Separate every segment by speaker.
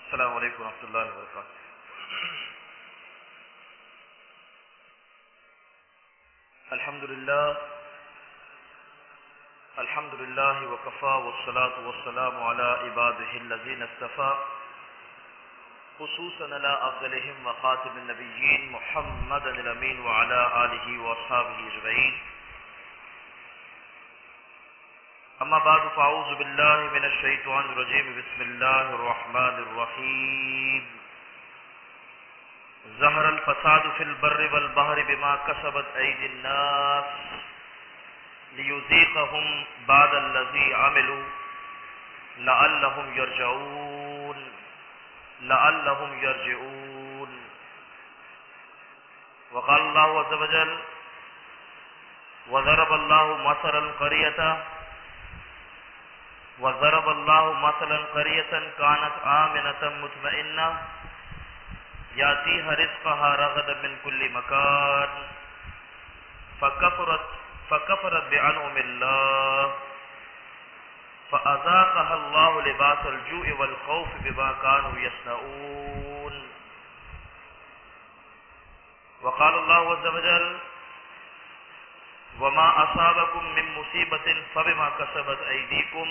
Speaker 1: السلام علیکم ورحمۃ اللہ وبرکاتہ۔ الحمد للہ وکفا والصلاة والسلام علی عباده الذین اصطفى خصوصا علی افضلهم وخاتم النبیین محمد الامین وعلی آلہ واصحابہ اجمعین۔ اما بعد فاعوذ باللہ من الشیطان الرجیم بسم اللہ الرحمن الرحیم۔ ظہر الفساد فی البر والبحر بما کسبت ایدی الناس لیذیقہم بعد الذی عملوا لعلہم یرجعون۔ وقال اللہ عز وجل وضرب اللہ مثلا قریة كانت آمنة مطمئنة یاتیها رزقها رغدا من كل مكان فكفرت بأنعم الله فأذاقها الله لباس الجوع والخوف بما كانوا يصنعون۔ وقال الله عز وجل وما أصابكم من مصيبة فبما كسبت أيديكم۔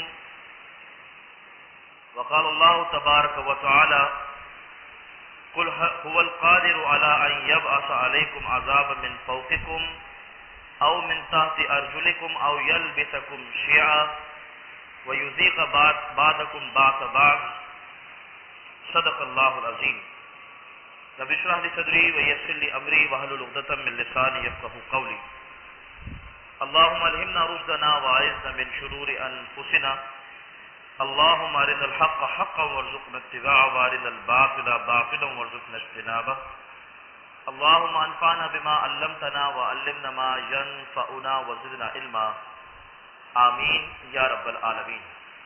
Speaker 1: وقال الله تبارك وتعالى قل هو القادر على أن يبعث عليكم عذابا من فوقكم أو من تحت أرجلكم أو يلبسكم شيعا ويذيق بعضكم بعض بعض۔ صدق الله العظيم۔ رب اشرح لي صدري ويسر لي أمري واحلل عقدة من لساني يفقهوا قولي۔ اللهم الهمنا رشدنا واعذنا من شرور أنفسنا، اللهم ارنا الحق حقا وارزقنا اتباعه وارنا الباطل باطلا وارزقنا اجتنابه۔ اللهم انفعنا بما علمتنا وعلمنا ما ينفعنا وزدنا علما، آمین یا رب العالمین۔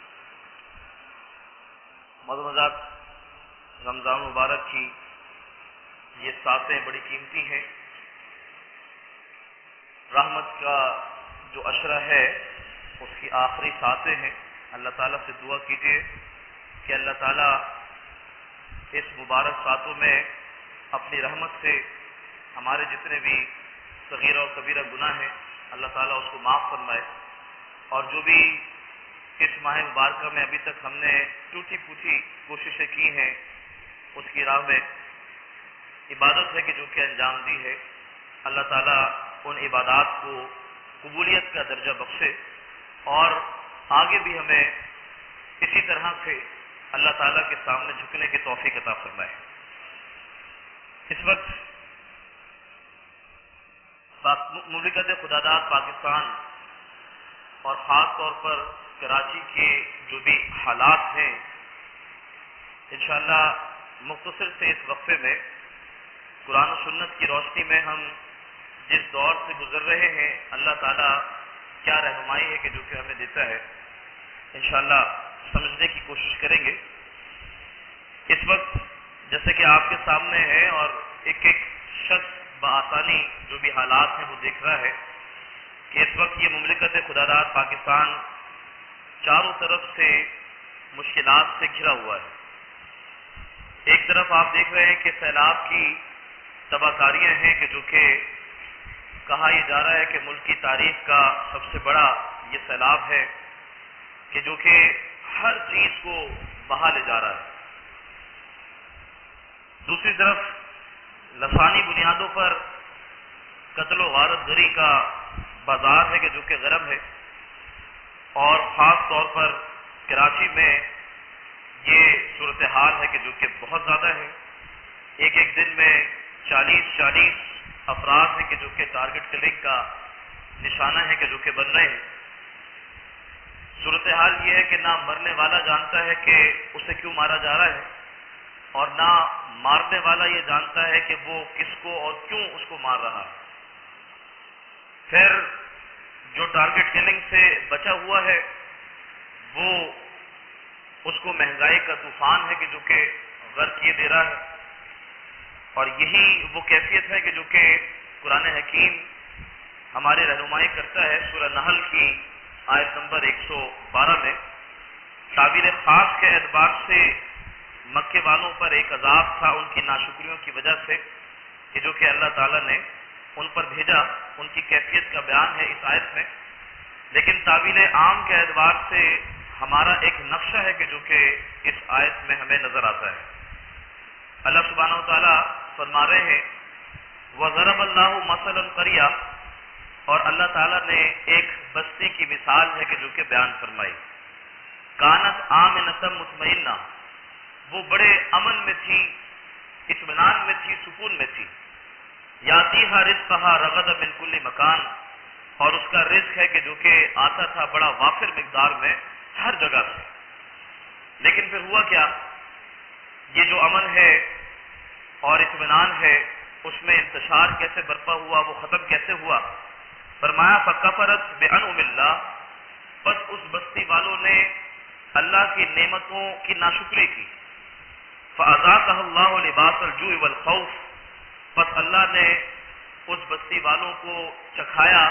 Speaker 1: معزز رمضان مبارک کی یہ ساتیں بڑی قیمتی ہیں۔ رحمت کا جو عشرہ ہے اس کی آخری ساتیں ہیں۔ اللہ تعالیٰ سے دعا کیجیے کہ اللہ تعالیٰ اس مبارک ساتوں میں اپنی رحمت سے ہمارے جتنے بھی صغیرہ اور کبیرہ گناہ ہیں اللہ تعالیٰ اس کو معاف فرمائے، اور جو بھی اس ماہ مبارکہ میں ابھی تک ہم نے ٹوٹی پھوٹی کوششیں کی ہیں اس کی راہ میں عبادت ہے کہ جو کہ انجام دی ہے، اللہ تعالیٰ ان عبادات کو قبولیت کا درجہ بخشے، اور آگے بھی ہمیں اسی طرح سے اللہ تعالیٰ کے سامنے جھکنے کی توفیق عطا فرمائے۔ اس وقت مملکت خداداد پاکستان اور خاص طور پر کراچی کے جو بھی حالات ہیں، انشاءاللہ مختصر سے اس وقفے میں قرآن و سنت کی روشنی میں ہم جس دور سے گزر رہے ہیں اللہ تعالیٰ کیا رہنمائی ہے کہ جو کہ ہمیں دیتا ہے انشاءاللہ سمجھنے کی کوشش کریں گے۔ اس وقت جیسے کہ آپ کے سامنے ہے اور ایک ایک شخص بآسانی جو بھی حالات ہیں وہ دیکھ رہا ہے کہ اس وقت یہ مملکت خداداد پاکستان چاروں طرف سے مشکلات سے گھرا ہوا ہے۔ ایک طرف آپ دیکھ رہے ہیں کہ سیلاب کی تباہ کاریاں ہیں کہ جو کہ کہا یہ جا رہا ہے کہ ملک کی تاریخ کا سب سے بڑا یہ سیلاب ہے کہ جو کہ ہر چیز کو بہا لے جا رہا ہے۔ دوسری طرف لسانی بنیادوں پر قتل و غارت گری کا بازار ہے کہ جو کہ گرم ہے، اور خاص طور پر کراچی میں یہ صورتحال ہے کہ جو کہ بہت زیادہ ہے۔ ایک ایک دن میں 40 افراد ہیں کہ جو کہ ٹارگٹ کلنگ کا نشانہ ہے کہ جو کہ بن رہے ہیں۔ صورتحال یہ ہے کہ نہ مرنے والا جانتا ہے کہ اسے کیوں مارا جا رہا ہے، اور نہ مارنے والا یہ جانتا ہے کہ وہ کس کو اور کیوں اس کو مار رہا ہے۔ پھر جو ٹارگٹ کلنگ سے بچا ہوا ہے وہ اس کو مہنگائی کا طوفان ہے کہ جو کہ غرق کیے دے رہا ہے، اور یہی وہ کیفیت ہے کہ جو کہ قرآن حکیم ہماری رہنمائی کرتا ہے سورہ نحل کی آیت نمبر 112 میں تعبیر خاص کے اعتبار سے مکے والوں پر ایک عذاب تھا ان کی ناشکریوں کی وجہ سے کہ جو کہ اللہ تعالیٰ نے ان پر بھیجا، ان کی کیفیت کا بیان ہے اس آیت میں. لیکن تعویل عام کے اعتبار سے ہمارا ایک نقشہ ہے کہ جو کہ اس آیت میں ہمیں نظر آتا ہے. اللہ سبحانہ و تعالیٰ فرما رہے ہیں وَضَرَبَ اللَّهُ مَثَلًا قَرْيَةً، اور اللہ تعالیٰ نے ایک بستی کی مثال ہے کہ جو کہ بیان فرمائی. کانت آمنۃ مطمئنہ، وہ بڑے امن میں تھی، اطمینان میں تھی، سکون میں تھی. یاتیہا رزقہا رغدا من کل مکان، اور اس کا رزق ہے کہ جو کہ آتا تھا بڑا وافر مقدار میں ہر جگہ سے. لیکن پھر ہوا کیا؟ یہ جو امن ہے اور اطمینان ہے اس میں انتشار کیسے برپا ہوا، وہ ختم کیسے ہوا؟ فرمایا فکفرت بانعم اللہ، بس اس بستی والوں نے اللہ کی نعمتوں کی ناشکری کی. فاذاقها اللہ لباس الجوع والخوف، بس اللہ نے اس بستی والوں کو چکھایا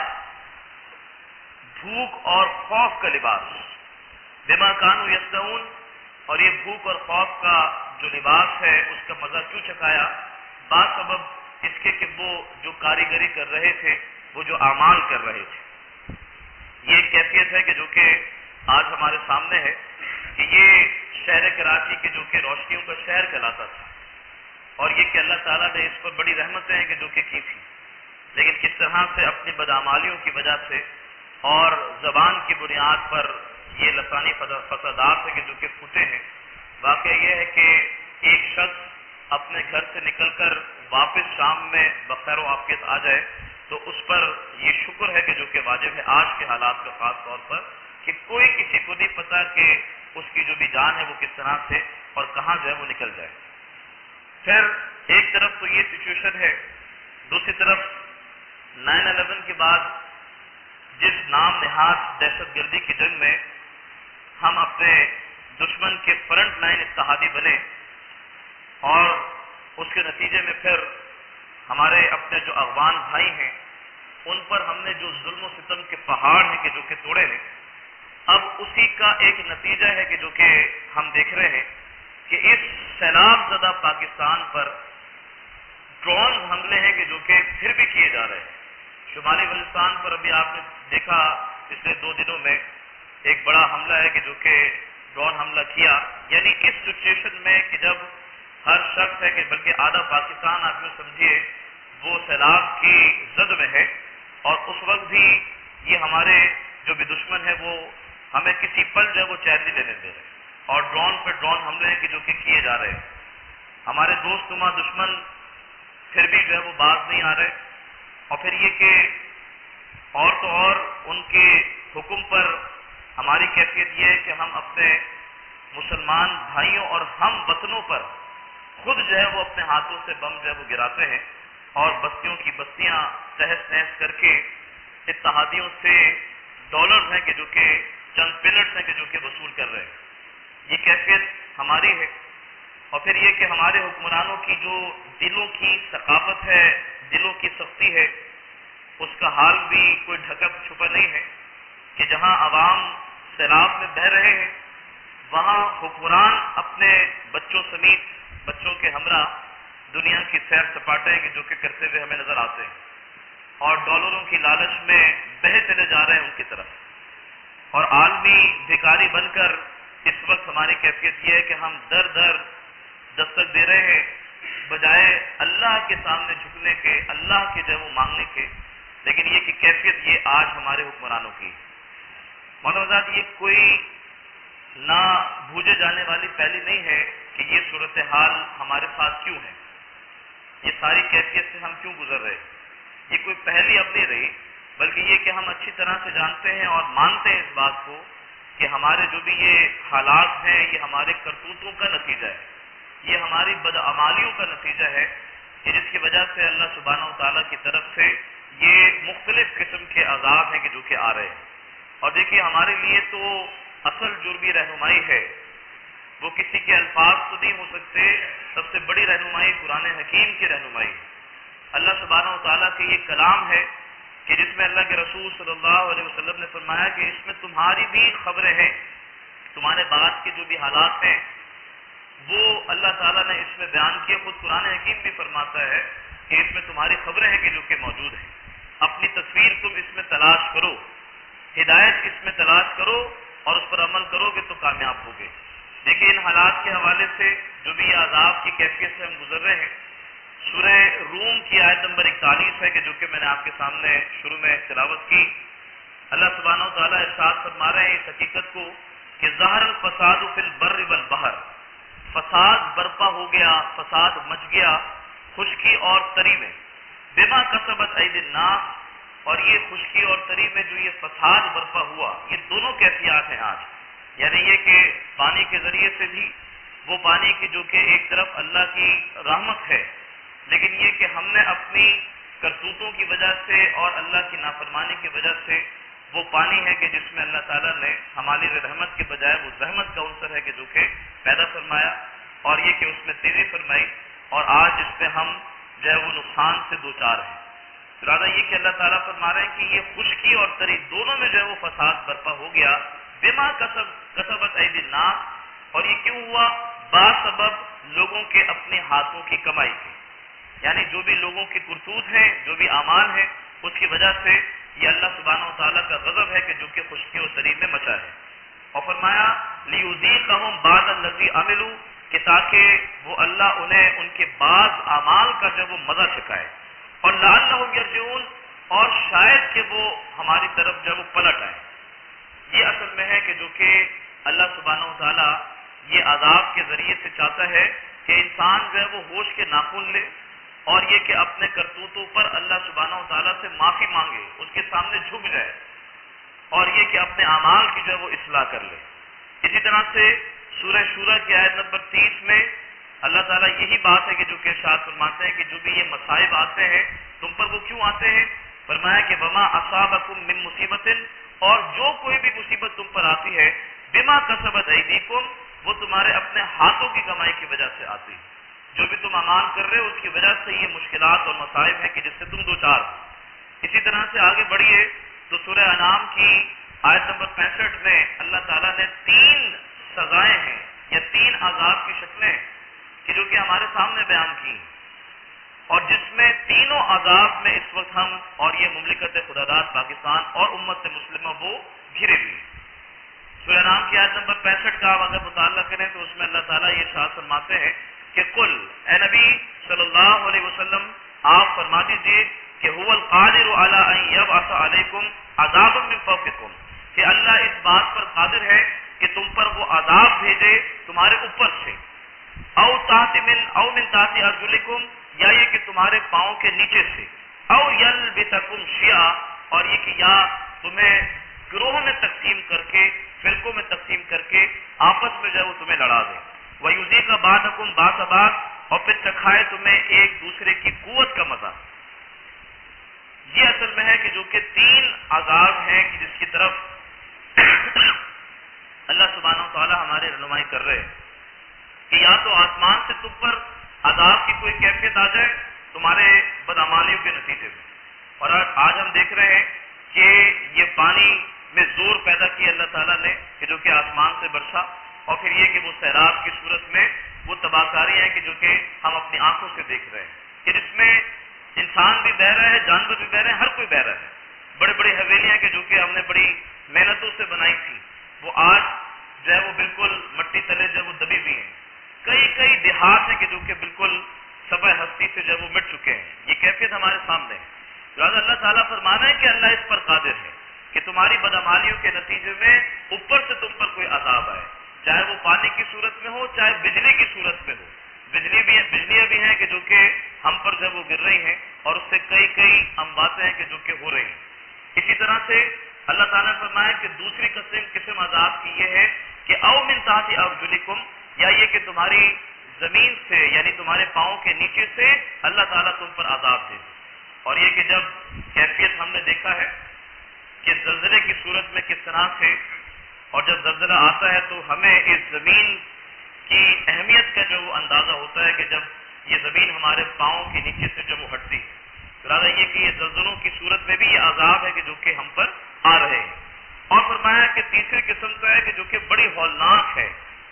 Speaker 1: بھوک اور خوف کا لباس. بما کانوا یصنعون، اور یہ بھوک اور خوف کا جو لباس ہے اس کا مزہ کیوں چکھایا؟ بات سبب اس کے کہ وہ جو کاریگری کر رہے تھے، وہ جو اعمال کر رہے تھے. یہ ایک کیفیت ہے کہ جو کہ آج ہمارے سامنے ہے کہ یہ شہر کراچی کے جو کہ روشنیوں کا شہر کہلاتا تھا، اور یہ کہ اللہ تعالیٰ نے اس پر بڑی رحمتیں ہیں کہ جو کہ کی تھی. لیکن کس طرح سے اپنی بدعمالیوں کی وجہ سے اور زبان کی بنیاد پر یہ لسانی فسادات ہیں کہ جو کہ پھوٹے ہیں. واقعہ یہ ہے کہ ایک شخص اپنے گھر سے نکل کر واپس شام میں بخیر و عافیت آ جائے تو اس پر یہ شکر ہے کہ جو کہ واجب ہے آج کے حالات کا، خاص طور پر کہ کوئی کسی کو نہیں پتا کہ اس کی جو بھی جان ہے وہ کس طرح سے اور کہاں جو ہے وہ نکل جائے. پھر ایک طرف تو یہ سچویشن ہے، دوسری طرف 9/11 کے بعد جس نام نہاد دہشت گردی کی جنگ میں ہم اپنے دشمن کے فرنٹ لائن اتحادی بنے، اور اس کے نتیجے میں پھر ہمارے اپنے جو افغان بھائی ہیں ان پر ہم نے جو ظلم و ستم کے پہاڑ ہیں کہ جو کہ توڑے ہیں، اب اسی کا ایک نتیجہ ہے کہ جو کہ ہم دیکھ رہے ہیں کہ اس سیلاب زدہ پاکستان پر ڈرون حملے ہیں کہ جو کہ پھر بھی کیے جا رہے ہیں. شمالی بلوچستان پر ابھی آپ نے دیکھا پچھلے 2 دنوں میں ایک بڑا حملہ ہے کہ جو کہ ڈرون حملہ کیا. یعنی اس سچویشن میں کہ جب ہر شخص ہے کہ بلکہ آدھا پاکستان آپ یوں سمجھیے وہ سیلاب کی زد میں ہے، اور اس وقت بھی یہ ہمارے جو بھی دشمن ہے وہ ہمیں کسی پل جو ہے وہ چین نہیں لینے دے رہے، اور ڈرون پہ ڈرون حملے ہیں کہ جو کہ کیے جا رہے ہیں. ہمارے دوست نما دشمن پھر بھی جو ہے وہ باز نہیں آ رہے، اور پھر یہ کہ اور تو اور ان کے حکم پر ہماری کیفیت یہ ہے کہ ہم اپنے مسلمان بھائیوں اور ہم وطنوں پر خود جو ہے وہ اپنے ہاتھوں سے بم جو ہے وہ گراتے ہیں، اور بستیوں کی بستیاں تہس نہس کر کے اتحادیوں سے ڈالرز ہیں کہ جو کہ چند پلٹس ہیں کہ جو کہ وصول کر رہے ہیں. یہ کیفیت ہماری ہے. اور پھر یہ کہ ہمارے حکمرانوں کی جو دلوں کی ثقافت ہے، دلوں کی سختی ہے، اس کا حال بھی کوئی ڈھکا چھپا نہیں ہے کہ جہاں عوام سیلاب میں بہہ رہے ہیں وہاں حکمران اپنے بچوں سمیت بچوں کے ہمراہ دنیا کی سیر سپاٹے کہ جو کہ کرتے ہوئے ہمیں نظر آتے ہیں، اور ڈالروں کی لالچ میں بہے چلے جا رہے ہیں ان کی طرف. اور عالمی بھکاری بن کر اس وقت ہماری کیفیت یہ ہے کہ ہم در در دستک دے رہے ہیں بجائے اللہ کے سامنے جھکنے کے، اللہ کے جو ہے وہ مانگنے کے. لیکن یہ کہ کیفیت یہ آج ہمارے حکمرانوں کی. مولانا یہ کوئی نہ بھوجے جانے والی پہلی نہیں ہے کہ یہ صورتحال ہمارے ساتھ کیوں ہے، یہ ساری کیفیت سے ہم کیوں گزر رہے. یہ کوئی پہلی اب نہیں رہی، بلکہ یہ کہ ہم اچھی طرح سے جانتے ہیں اور مانتے ہیں اس بات کو کہ ہمارے جو بھی یہ حالات ہیں یہ ہمارے کرتوتوں کا نتیجہ ہے، یہ ہماری بدعمالیوں کا نتیجہ ہے کہ جس کی وجہ سے اللہ سبحانہ و تعالیٰ کی طرف سے یہ مختلف قسم کے عذاب ہیں کہ جو کہ آ رہے ہیں. اور دیکھیے ہمارے لیے تو اصل جرمی رہنمائی ہے، وہ کسی کے الفاظ تو نہیں ہو سکتے، سب سے بڑی رہنمائی قرآن حکیم کی رہنمائی ہے. اللہ سبحانہ و تعالیٰ کے یہ کلام ہے کہ جس میں اللہ کے رسول صلی اللہ علیہ وسلم نے فرمایا کہ اس میں تمہاری بھی خبریں ہیں، تمہارے بعد کے جو بھی حالات ہیں وہ اللہ تعالیٰ نے اس میں بیان کیے. خود قرآن حکیم بھی فرماتا ہے کہ اس میں تمہاری خبریں ہیں کہ جو کہ موجود ہیں. اپنی تصویر تم اس میں تلاش کرو، ہدایت اس میں تلاش کرو اور اس پر عمل کرو گے تو کامیاب ہوگے. دیکھیے ان حالات کے حوالے سے جو بھی عذاب کی کیفیت سے ہم گزر رہے ہیں، سورہ روم کی آیت نمبر 41 ہے کہ جو کہ میں نے آپ کے سامنے شروع میں تلاوت کی. اللہ سبحانہ و تعالیٰ ارشاد فرما رہے ہیں اس حقیقت کو کہ ظہر الفساد فی البر والبحر، فساد برپا ہو گیا، فساد مچ گیا خشکی اور تری میں. بما کسبت ایدی الناس، اور یہ خشکی اور تری میں جو یہ فساد برپا ہوا، یہ دونوں کیفیات ہیں آج. یعنی یہ کہ پانی کے ذریعے سے بھی وہ پانی کی جو کہ ایک طرف اللہ کی رحمت ہے، لیکن یہ کہ ہم نے اپنی کرتوتوں کی وجہ سے اور اللہ کی نافرمانی کی وجہ سے وہ پانی ہے کہ جس میں اللہ تعالیٰ نے ہماری رحمت کے بجائے وہ زحمت کا عنصر ہے کہ جو کہ پیدا فرمایا، اور یہ کہ اس میں تیزی فرمائی، اور آج اس پہ ہم جو ہے وہ نقصان سے دوچار ہیں. ارادہ یہ کہ اللہ تعالیٰ فرما رہے ہیں کہ یہ خشکی اور تری دونوں میں جو ہے وہ فساد برپا ہو گیا. بما کسبت ایدی الناس، اور یہ کیوں ہوا؟ باسبب لوگوں کے اپنے ہاتھوں کی کمائی کے، یعنی جو بھی لوگوں کی کرتوت ہیں، جو بھی اعمال ہیں، اس کی وجہ سے یہ اللہ سبحانہ و تعالیٰ کا غضب ہے کہ جو کہ خشکی و تری میں مچا ہے. اور فرمایا لیذیقہم بعض الذی عملوا، کہ تاکہ وہ اللہ انہیں ان کے بعض اعمال کا جو وہ مزہ چکھائے، اور لعلہم یرجعون، اور شاید کہ وہ ہماری طرف جو وہ پلٹ آئے. یہ اصل میں ہے کہ جو کہ اللہ سبحانہ و تعالیٰ یہ عذاب کے ذریعے سے چاہتا ہے کہ انسان جو ہے وہ ہوش کے ناخن لے، اور یہ کہ اپنے کرتوتوں پر اللہ سبحانہ و تعالیٰ سے معافی مانگے، اس کے سامنے جھک جائے، اور یہ کہ اپنے اعمال کی جو ہے وہ اصلاح کر لے. اسی طرح سے سورہ شورى کی آیت نمبر 30 میں اللہ تعالیٰ یہی بات ہے کہ جو کہ ارشاد فرماتے ہیں کہ جو بھی یہ مصائب آتے ہیں تم پر وہ کیوں آتے ہیں؟ فرمایا کہ وما اصابکم من مصیبت، اور جو کوئی بھی مصیبت تم پر آتی ہے، بما کسبت ایدیکم، وہ تمہارے اپنے ہاتھوں کی کمائی کی وجہ سے آتی ہے. جو بھی تم اعمال کر رہے ہو اس کی وجہ سے یہ مشکلات اور مصائب ہیں کہ جس سے تم دوچار ہو. اسی طرح سے آگے بڑھیے تو سورہ انعام کی آیت نمبر 65 میں اللہ تعالیٰ نے 3 سزائیں ہیں یا 3 عذاب کی شکلیں کہ جو کہ ہمارے سامنے بیان کی، اور جس میں تینوں عذاب میں اس وقت ہم اور یہ مملکت خداداد پاکستان اور امت مسلمہ وہ گھرے ہوئے. سورہ انعام کی آیت نمبر 65 کا آپ اگر مطالعہ کریں تو اس میں اللہ تعالیٰ یہ ارشاد فرماتے ہیں کہ قل، اے نبی صلی اللہ علیہ وسلم آپ فرما دیجیے کہ هو القادر علی ان یبعث علیکم عذابا من فوقکم، کہ اللہ اس بات پر قادر ہے کہ تم پر وہ عذاب بھیجے تمہارے اوپر سے، او من تحت ارجلکم، یا یہ کہ تمہارے پاؤں کے نیچے سے، او یلبسکم شیعا، اور یہ کہ یا تمہیں گروہوں میں تقسیم کر کے، فرقوں میں تقسیم کر کے آپس میں جو ہے وہ تمہیں لڑا دے. وَيُذِيقَ بَعْضَكُمْ بَأْسَ بَعْضٍ، اور پھر چکھائے تمہیں ایک دوسرے کی قوت کا مزہ. یہ اصل میں ہے کہ جو کہ 3 عذاب ہیں کہ جس کی طرف اللہ سبحانہ و تعالیٰ ہمارے رہنمائی کر رہے ہیں کہ یا تو آسمان سے تم پر عذاب کی کوئی کیفیت آ جائے تمہارے بدعمالیوں کے نتیجے میں، اور آج ہم دیکھ رہے ہیں کہ یہ پانی میں زور پیدا کیا اللہ تعالیٰ نے کہ جو کہ آسمان سے برسا، اور پھر یہ کہ وہ سیلاب کی صورت میں وہ تباہ کاری ہے کہ جو کہ ہم اپنی آنکھوں سے دیکھ رہے ہیں کہ جس میں انسان بھی بہ رہا ہے، جانور بھی بہ رہے ہیں، ہر کوئی بہ رہا ہے. بڑے بڑے حویلیاں کہ جو کہ ہم نے بڑی محنتوں سے بنائی تھی وہ آج جو ہے وہ بالکل مٹی تلے جو ہے وہ دبی ہوئی ہیں. کئی دیہات ہیں کہ جو کہ بالکل سبع ہستی سے جو ہے وہ مٹ چکے ہیں. یہ کیفیت ہمارے سامنے ہے. لہٰذا اللہ تعالیٰ فرمانا ہے کہ اللہ اس پر قادر ہے کہ تمہاری بدعمالیوں کے نتیجے میں اوپر سے تم پر کوئی عذاب آئے، چاہے وہ پانی کی صورت میں ہو چاہے بجلی کی صورت میں ہو. بجلیاں بھی ہیں کہ جو کہ ہم پر جب وہ گر رہی ہیں، اور اس سے کئی امواتیں ہیں کہ جو کہ ہو رہی ہیں. اسی طرح سے اللہ تعالیٰ نے فرمایا کہ دوسری قسم عذاب کی یہ ہے کہ او من تحت ارجلکم، یا یہ کہ تمہاری زمین سے یعنی تمہارے پاؤں کے نیچے سے اللہ تعالیٰ تم پر عذاب دے. اور یہ کہ جب کیفیت ہم نے دیکھا ہے کہ زلزلے کی صورت میں کس طرح سے، اور جب زلزلہ آتا ہے تو ہمیں اس زمین کی اہمیت کا جو وہ اندازہ ہوتا ہے کہ جب یہ زمین ہمارے پاؤں کے نیچے سے جب وہ ہٹتی ہے. لہٰذا یہ کہ یہ زلزلوں کی صورت میں بھی یہ عذاب ہے کہ جو کہ ہم پر آ رہے ہیں. اور فرمایا کہ تیسری قسم کا ہے کہ جو کہ بڑی ہولناک ہے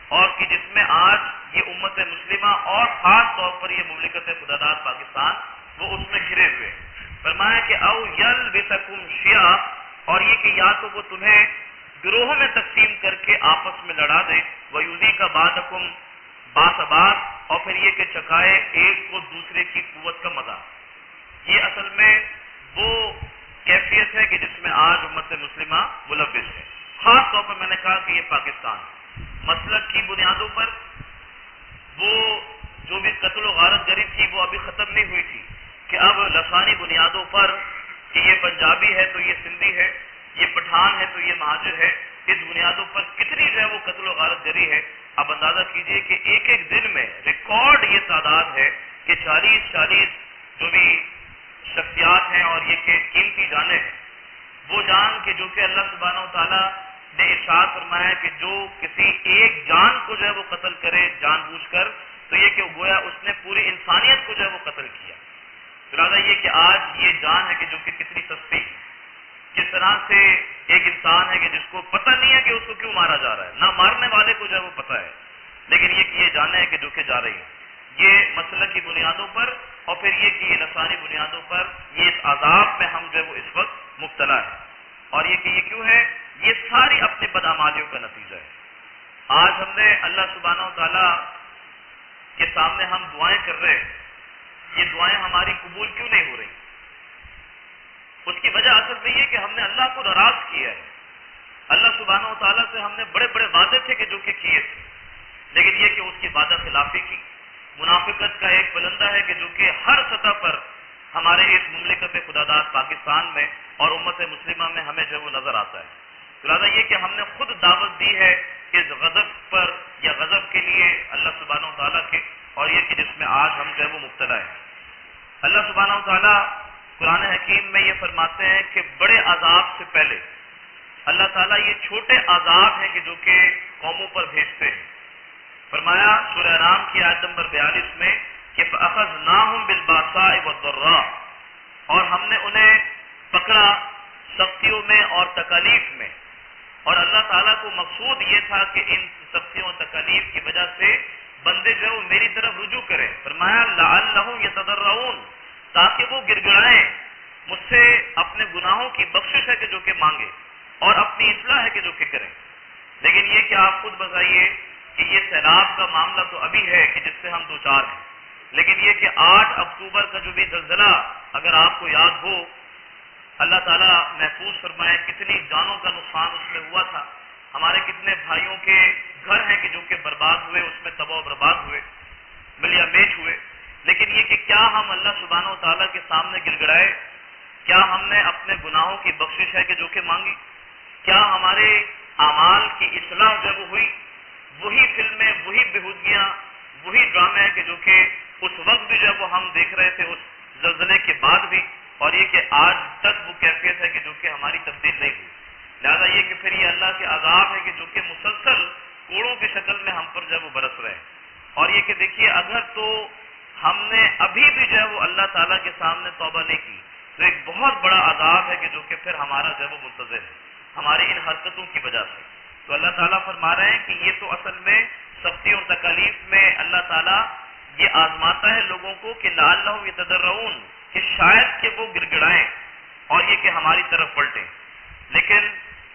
Speaker 1: اور کہ جس میں آج یہ امت مسلمہ اور خاص طور پر یہ مملکت خداداد پاکستان وہ اس میں گھرے ہوئے. فرمایا کہ او یلبسکم شیعا، اور یہ کہ یا تو وہ تمہیں گروہوں میں تقسیم کر کے آپس میں لڑا دے، وَيُذِيقَ بَعْضَكُمْ بَأْسَ بَعْضٍ، اور پھر یہ کہ چکھائے ایک کو دوسرے کی قوت کا مزہ. یہ اصل میں وہ کیفیت ہے کہ جس میں آج امت مسلمہ ملوث ہے. خاص طور پر میں نے کہا کہ یہ پاکستان مسلک کی بنیادوں پر وہ جو بھی قتل و غارت گری تھی وہ ابھی ختم نہیں ہوئی تھی، کہ اب لسانی بنیادوں پر کہ یہ پنجابی ہے تو یہ سندھی ہے، یہ پٹھان ہے تو یہ مہاجر ہے، اس بنیادوں پر کتنی جو ہے وہ قتل و غارت گری ہے. اب اندازہ کیجئے کہ ایک ایک دن میں ریکارڈ یہ تعداد ہے کہ 40 جو بھی شخصیات ہیں اور یہ کہ قیمتی جانیں ہیں، وہ جان کہ جو کہ اللہ سبحانہ و تعالیٰ نے ارشاد فرمایا کہ جو کسی ایک جان کو جو ہے وہ قتل کرے جان بوجھ کر، تو یہ کہ گویا اس نے پوری انسانیت کو جو ہے وہ قتل کیا. لہٰذا یہ کہ آج یہ جان ہے کہ جو کہ کتنی سستی ہے، کس طرح سے ایک انسان ہے کہ جس کو پتہ نہیں ہے کہ اس کو کیوں مارا جا رہا ہے، نہ مارنے والے کو جو ہے وہ پتہ ہے، لیکن یہ کہ یہ جانیں ہے کہ جو کہ جا رہی ہے. یہ مسلک کی بنیادوں پر اور پھر یہ کہ یہ لسانی بنیادوں پر یہ اس عذاب میں ہم جو ہے وہ اس وقت مبتلا ہے. اور یہ کہ یہ کیوں ہے؟ یہ ساری اپنی بدعمالیوں کا نتیجہ ہے. آج ہم نے اللہ سبحانہ و تعالیٰ کے سامنے ہم دعائیں کر رہے ہیں، یہ دعائیں ہماری قبول کیوں نہیں ہو رہی؟ اس کی وجہ اصل میں یہ کہ ہم نے اللہ کو ناراض کیا ہے. اللہ سبحانہ و تعالیٰ سے ہم نے بڑے بڑے وعدے تھے کہ جو کہ کیے تھے، لیکن یہ کہ اس کی وعدہ خلافی کی. منافقت کا ایک پلندہ ہے کہ جو کہ ہر سطح پر ہمارے اس مملکت خداداد پاکستان میں اور امت مسلمہ میں ہمیں جو وہ نظر آتا ہے. لہٰذا یہ کہ ہم نے خود دعوت دی ہے اس غضب پر یا غضب کے لیے اللہ سبحانہ و تعالیٰ کے، اور یہ کہ جس میں آج ہم جو ہے وہ مبتلا ہے. اللہ سبحانہ و تعالیٰ قرآن حکیم میں یہ فرماتے ہیں کہ بڑے عذاب سے پہلے اللہ تعالیٰ یہ چھوٹے عذاب ہیں کہ جو کہ قوموں پر بھیجتے ہیں. فرمایا سورہ انعام کی آیت نمبر 42 میں کہ فَأَخَذْنَاهُمْ بِالْبَأْسَاءِ وَالضَّرَّاءِ، اور ہم نے انہیں پکڑا سختیوں میں اور تکالیف میں. اور اللہ تعالیٰ کو مقصود یہ تھا کہ ان سختیوں اور تکالیف کی وجہ سے بندے جو وہ میری طرف رجوع کریں. فرمایا لَعَلَّهُمْ يَتَضَرَّعُونَ، تاکہ وہ گر گڑائیں، مجھ سے اپنے گناہوں کی بخشش ہے کہ جو کہ مانگے اور اپنی اصلاح ہے کہ جو کہ کریں. لیکن یہ کہ آپ خود بتائیے کہ یہ سیلاب کا معاملہ تو ابھی ہے کہ جس سے ہم دوچار ہیں، لیکن یہ کہ 8 اکتوبر کا جو بھی زلزلہ اگر آپ کو یاد ہو، اللہ تعالیٰ محفوظ فرمائے کتنی جانوں کا نقصان اس میں ہوا تھا. ہمارے کتنے بھائیوں کے گھر ہیں کہ جو کہ برباد ہوئے، اس میں تباہ و برباد ہوئے، ملیا میٹ ہوئے. لیکن یہ کہ کیا ہم اللہ سبحانہ و تعالیٰ کے سامنے گر گڑائے؟ کیا ہم نے اپنے گناہوں کی بخشش ہے کہ جو کہ مانگی؟ کیا ہمارے اعمال کی اصلاح جب ہوئی؟ وہی فلمیں، وہی بےہودگیاں، وہی ڈرامے ہیں کہ جو کہ اس وقت بھی جب وہ ہم دیکھ رہے تھے اس زلزلے کے بعد بھی، اور یہ کہ آج تک وہ کیفیت ہے کہ جو کہ ہماری تبدیل نہیں ہوئی. لہٰذا یہ کہ پھر یہ اللہ کے عذاب ہے کہ جو کہ مسلسل کوڑوں کی شکل میں ہم پر جب وہ برس رہے ہیں. اور یہ کہ دیکھیے اگر تو ہم نے ابھی بھی جو ہے وہ اللہ تعالیٰ کے سامنے توبہ نہیں کی تو ایک بہت بڑا عذاب ہے کہ جو کہ پھر ہمارا جو ہے وہ منتظر ہے ہماری ان حرکتوں کی وجہ سے. تو اللہ تعالیٰ فرما رہے ہیں کہ یہ تو اصل میں سختی اور تکالیف میں اللہ تعالیٰ یہ آزماتا ہے لوگوں کو کہ لعلہم یتضرعون، کہ شاید کہ وہ گر گڑائیں اور یہ کہ ہماری طرف پلٹیں. لیکن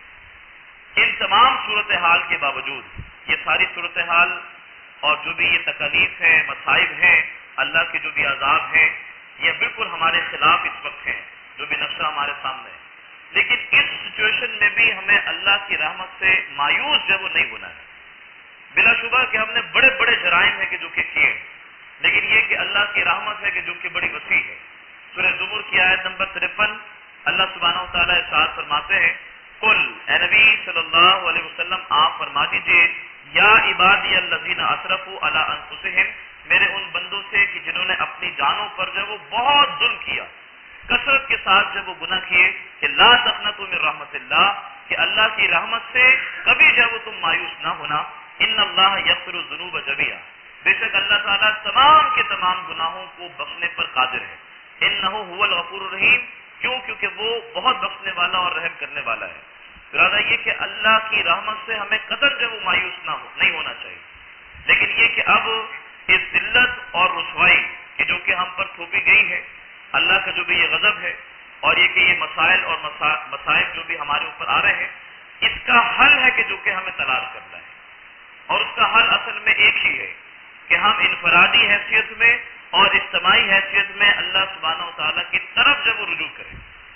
Speaker 1: ان تمام صورتحال کے باوجود یہ ساری صورتحال اور جو بھی یہ تکالیف ہے، مصائب ہیں، اللہ کے جو بھی عذاب ہیں، یہ بالکل ہمارے خلاف اس وقت ہیں، جو بھی نقشہ ہمارے سامنے ہے. لیکن اس سچویشن میں بھی ہمیں اللہ کی رحمت سے مایوس جو وہ نہیں ہونا ہے. بلا شبہ کہ ہم نے بڑے بڑے جرائم ہیں کہ جو کہ کیے، لیکن یہ کہ اللہ کی رحمت ہے کہ جو کہ بڑی وسیع ہے. سورہ زمر کی آیت نمبر 53 اللہ سبحانہ و تعالیٰ ارشاد فرماتے ہیں قل، اے نبی صلی اللہ علیہ وسلم آپ فرما دیجئے، یا عبادی الذین اسرفوا علی انفسہم، میرے ان بندوں سے کہ جنہوں نے اپنی جانوں پر جو وہ بہت ظلم کیا، کثرت کے ساتھ جب وہ گناہ کیے، کہ لا تقنطوا من رحمت اللہ، کہ اللہ کی رحمت سے کبھی جب وہ تم مایوس نہ ہونا. ان اللہ یغفر الذنوب جميعا، بے شک اللہ تعالیٰ تمام کے تمام گناہوں کو بخشنے پر قادر ہے. انہ هو الغفور الرحیم، کیوں؟ کیونکہ وہ بہت بخشنے والا اور رحم کرنے والا ہے. ارادہ یہ کہ اللہ کی رحمت سے ہمیں قدر جو وہ مایوس نہیں ہونا چاہیے، لیکن یہ کہ اب اس ذلت اور رسوائی کہ جو کہ ہم پر تھوپی گئی ہے، اللہ کا جو بھی یہ غضب ہے، اور یہ کہ یہ مسائل اور مصائب جو بھی ہمارے اوپر آ رہے ہیں، اس کا حل ہے کہ جو کہ ہمیں تلاش کرنا ہے، اور اس کا حل اصل میں ایک ہی ہے کہ ہم انفرادی حیثیت میں اور اجتماعی حیثیت میں اللہ سبحانہ و تعالیٰ کی طرف جب وہ رجوع کریں۔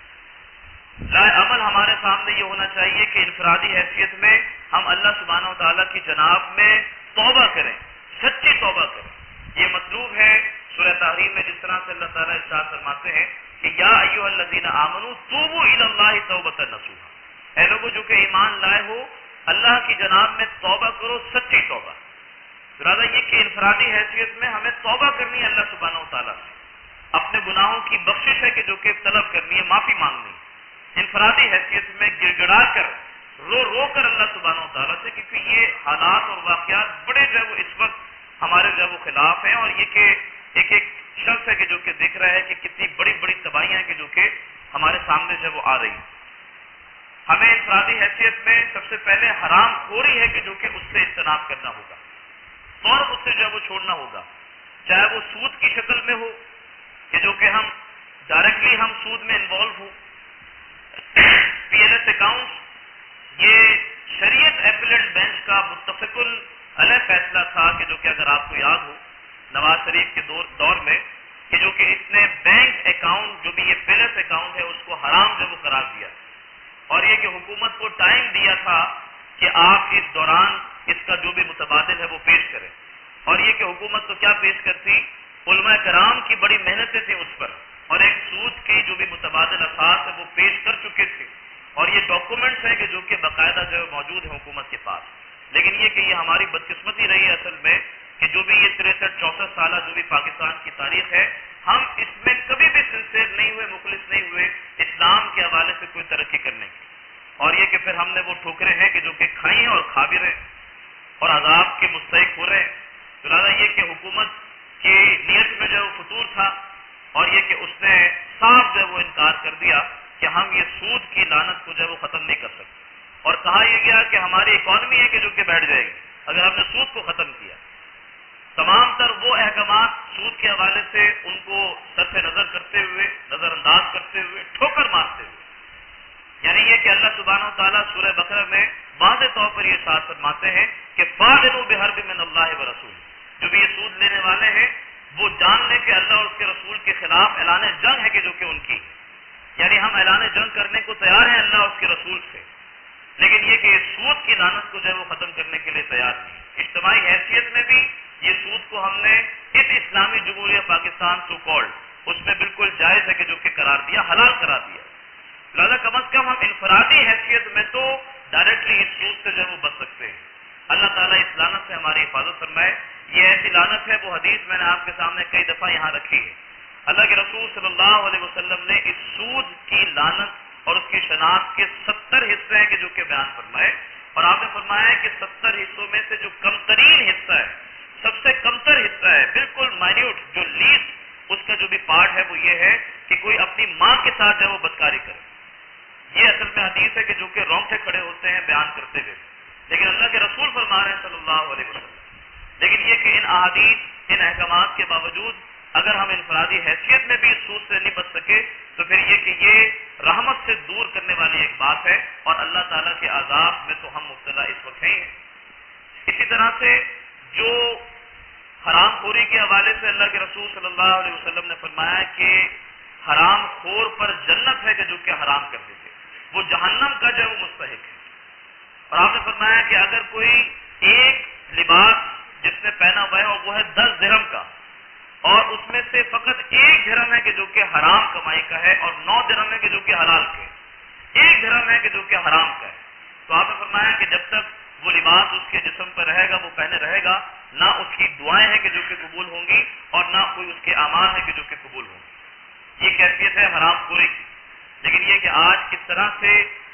Speaker 1: لائے عمل ہمارے سامنے یہ ہونا چاہیے کہ انفرادی حیثیت میں ہم اللہ سبحانہ و تعالیٰ کی جناب میں توبہ کریں، سچی توبہ کریں۔ یہ مطلوب ہے سورہ تحریم میں، جس طرح سے اللہ تعالیٰ ارشاد فرماتے ہیں کہ یا ایھا الذین آمنوا توبوا الی اللہ توبۃ نصوحا، اے لوگوں جو کہ ایمان لائے ہو، اللہ کی جناب میں توبہ کرو، سچی توبہ۔ ارادہ یہ کہ انفرادی حیثیت میں ہمیں توبہ کرنی ہے اللہ سبحانہ و تعالیٰ سے، اپنے گناہوں کی بخشش ہے کہ جو کہ طلب کرنی ہے، معافی مانگنی ہے، انفرادی حیثیت میں گڑ گڑا کر رو رو کر اللہ سبحانہ و تعالیٰ سے، کیونکہ یہ حالات اور واقعات بڑے جو ہے وہ اس وقت ہمارے جو ہے وہ خلاف ہیں، اور یہ کہ ایک ایک شخص ہے کہ جو کہ دیکھ رہا ہے کہ کتنی بڑی بڑی تباہیاں ہیں کہ جو کہ ہمارے سامنے جو ہے وہ آ رہی ہیں۔ ہمیں انفرادی حیثیت میں سب سے پہلے حرام خوری ہے کہ جو کہ اس سے اجتناب کرنا ہوگا، فوراً اس سے جو ہے وہ چھوڑنا ہوگا، چاہے وہ سود کی شکل میں ہو کہ جو کہ ہم ڈائریکٹلی ہم سود میں انوالو ہو۔ پی ایل ایس اکاؤنٹ یہ شریعت ایپیلیٹ بینچ کا متفق علیہ فیصلہ تھا کہ جو کہ اگر آپ کو یاد ہو نواز شریف کے دور میں کہ جو کہ اس نے بینک اکاؤنٹ جو بھی یہ پی ایل ایس اکاؤنٹ ہے اس کو حرام جو وہ قرار دیا، اور یہ کہ حکومت کو ٹائم دیا تھا کہ آپ اس دوران اس کا جو بھی متبادل ہے وہ پیش کریں، اور یہ کہ حکومت تو کیا پیش کرتی، علماء کرام کی بڑی محنتیں تھیں اس پر، اور ایک سود کی جو بھی متبادل اثاث ہے وہ پیش کر چکے تھے، اور یہ ڈاکومنٹس ہیں کہ جو کہ باقاعدہ جو ہے موجود ہیں حکومت کے پاس۔ لیکن یہ کہ یہ ہماری بدقسمتی رہی ہے اصل میں کہ جو بھی یہ 63-64 سالہ جو بھی پاکستان کی تاریخ ہے، ہم اس میں کبھی بھی سنسیئر نہیں ہوئے، مخلص نہیں ہوئے اسلام کے حوالے سے کوئی ترقی کرنے کی، اور یہ کہ پھر ہم نے وہ ٹھوکریں ہیں کہ جو کہ کھائی ہیں اور کھا بھی رہے ہیں اور عذاب کے مستحق ہو رہے ہیں۔ لہٰذا یہ کہ حکومت کی نیت میں جو ہے وہ فطور تھا، اور یہ کہ اس نے صاف جو ہے وہ انکار کر دیا کہ ہم یہ سود کی لعنت کو جو ہے وہ ختم نہیں کر سکتے، اور کہا یہ گیا کہ ہماری اکانومی ہے کہ جو کہ بیٹھ جائے گی اگر ہم نے سود کو ختم کیا۔ تمام تر وہ احکامات سود کے حوالے سے ان کو صرف نظر کرتے ہوئے، نظر انداز کرتے ہوئے، ٹھوکر مارتے ہوئے، یعنی یہ کہ اللہ سبحانہ و تعالیٰ سورہ بقرہ میں واضح طور پر یہ ارشاد فرماتے ہیں کہ فَاعْلِنُوا بِحَرْبٍ مِّنَ اللَّهِ وَرَسُولِهِ، جو بھی یہ سود لینے والے ہیں وہ جان لیں کہ اللہ اور اس کے رسول کے خلاف اعلان جنگ ہے کہ جو کہ ان کی، یعنی ہم اعلان جنگ کرنے کو تیار ہیں اللہ اور اس کے رسول سے، لیکن یہ کہ سود کی لعنت کو جو ہے وہ ختم کرنے کے لیے تیار نہیں۔ اجتماعی حیثیت میں بھی یہ سود کو ہم نے اس اسلامی جمہوریہ پاکستان سو کالڈ اس میں بالکل جائز ہے کہ جو کہ قرار دیا، حلال قرار دیا۔ لہٰذا کم از کم ہم انفرادی حیثیت میں تو ڈائریکٹلی اس سود سے جو ہے وہ بچ سکتے ہیں۔ اللہ تعالیٰ اس لعنت سے ہماری حفاظت فرمائے۔ یہ ایسی لعنت ہے، وہ حدیث میں نے آپ کے سامنے کئی دفعہ یہاں رکھی ہے۔ اللہ کے رسول صلی اللہ علیہ وسلم نے اس سود کی لعنت اور اس کی شناخت کے 70 حصے ہیں کہ جو کہ بیان فرمائے، اور آپ نے فرمایا ہے کہ 70 حصوں میں سے جو کم ترین حصہ ہے، سب سے کمتر حصہ ہے، بالکل مائنیوٹ، جو لیسٹ اس کا جو بھی پارٹ ہے وہ یہ ہے کہ کوئی اپنی ماں کے ساتھ جو ہے وہ بدکاری کرے۔ یہ اصل میں حدیث ہے کہ جو کہ رونگٹے کھڑے ہوتے ہیں بیان کرتے ہوئے، لیکن اللہ کے رسول فرما رہے ہیں صلی اللہ علیہ وسلم۔ لیکن یہ کہ ان احادیث، ان احکامات کے باوجود اگر ہم انفرادی حیثیت میں بھی اس سود سے نہیں بچ سکے تو پھر یہ کہ یہ رحمت سے دور کرنے والی ایک بات ہے، اور اللہ تعالیٰ کے عذاب میں تو ہم مبتلا اس وقت ہیں۔ اسی طرح سے جو حرام خوری کے حوالے سے اللہ کے رسول صلی اللہ علیہ وسلم نے فرمایا کہ حرام خور پر جنت ہے کہ جو کہ حرام کرتے تھے، وہ جہنم کا جو ہے وہ مستحق ہے۔ اور آپ نے فرمایا کہ اگر کوئی ایک لباس جس نے پہنا ہوا ہے اور وہ ہے 10 درہم کا، اور اس میں سے فقط 1 درہم ہے کہ جو کہ حرام کمائی کا ہے اور 9 درہم ہے کہ جو کہ حلال کے، 1 درہم ہے کہ جو کہ حرام کا ہے، تو آپ نے فرمایا کہ جب تک وہ لباس اس کے جسم پر رہے گا، وہ پہنے رہے گا، نہ اس کی دعائیں ہیں کہ جو کہ قبول ہوں گی اور نہ کوئی اس کے اعمال ہیں کہ جو کہ قبول ہوں گی۔ یہ کیفیت ہے حرام خوری کی۔ لیکن یہ کہ آج کس طرح سے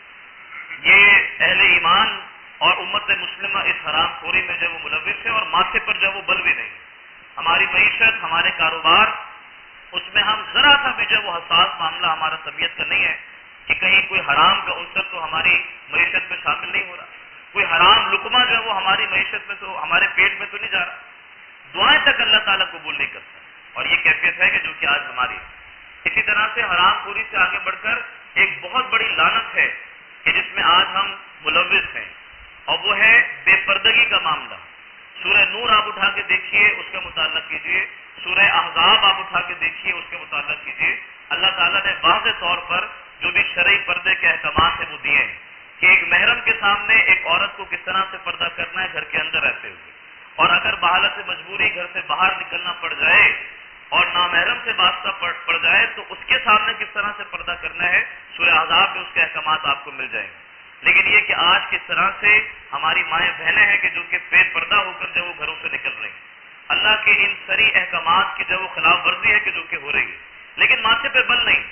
Speaker 1: یہ اہل ایمان اور امت مسلمہ اس حرام خوری میں جو وہ ملوث ہے، اور ماتھے پر جو وہ بل بھی نہیں۔ ہماری معیشت، ہمارے کاروبار، اس میں ہم ذرا سا بھی جو وہ حساس معاملہ ہمارا طبیعت کا نہیں ہے کہ کہیں کوئی حرام کا عنصر تو ہماری معیشت میں شامل نہیں ہو رہا، کوئی حرام لقمہ جو ہے وہ ہماری معیشت میں تو ہمارے پیٹ میں تو نہیں جا رہا. دعائیں تک اللہ تعالیٰ قبول نہیں کرتا، اور یہ کیفیت ہے کہ جو کہ آج ہماری ہے. اسی طرح سے حرام خوری سے آگے بڑھ کر ایک بہت بڑی لعنت ہے کہ جس میں آج ہم ملوث ہیں، اور وہ ہے بے پردگی کا معاملہ. سورہ نور آپ اٹھا کے دیکھیے، اس کا مطالعہ کیجیے. سورہ احزاب آپ اٹھا کے دیکھیے، اس کا مطالعہ کیجیے. اللہ تعالیٰ نے واضح طور پر جو بھی شرعی پردے کے احکامات ہیں وہ دیے ہیں کہ ایک محرم کے سامنے ایک عورت کو کس طرح سے پردہ کرنا ہے گھر کے اندر رہتے ہوئے، اور اگر بحالت مجبوری گھر سے باہر نکلنا پڑ جائے اور نامحرم سے واسطہ پڑ جائے تو اس کے سامنے کس طرح سے پردہ کرنا ہے. سورہ احزاب میں اس کے احکامات آپ کو مل جائیں گے. لیکن یہ کہ آج کس طرح سے ہماری مائیں بہنیں ہیں کہ جو کہ بے پردہ ہو کر جو وہ گھروں سے نکل رہی ہیں. اللہ کے ان سری احکامات کی جو وہ خلاف ورزی ہے کہ جو کہ ہو رہی ہے، لیکن ماتھے پہ بل نہیں،